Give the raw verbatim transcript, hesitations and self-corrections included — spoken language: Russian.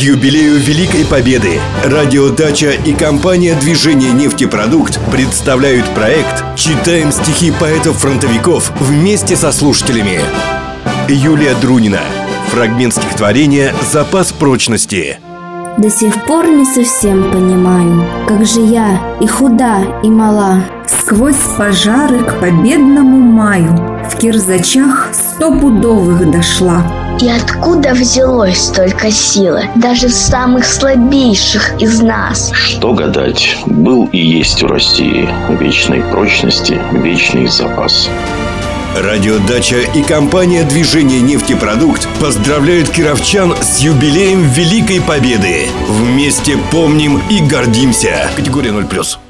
юбилею Великой Победы радиодача и компания «Движение Нефтепродукт» представляют проект «Читаем стихи поэтов-фронтовиков» вместе со слушателями. Юлия Друнина. Фрагмент стихотворения «Запас прочности». До сих пор не совсем понимаю, как же я и худа, и мала. Сквозь пожары к победному маю в кирзачах стопудовых дошла. И откуда взялось столько силы, даже в самых слабейших из нас? Что гадать, был и есть у России вечной прочности вечный запас. Радиодача и компания «Движение Нефтепродукт» поздравляют кировчан с юбилеем Великой Победы. Вместе помним и гордимся. Категория ноль плюс.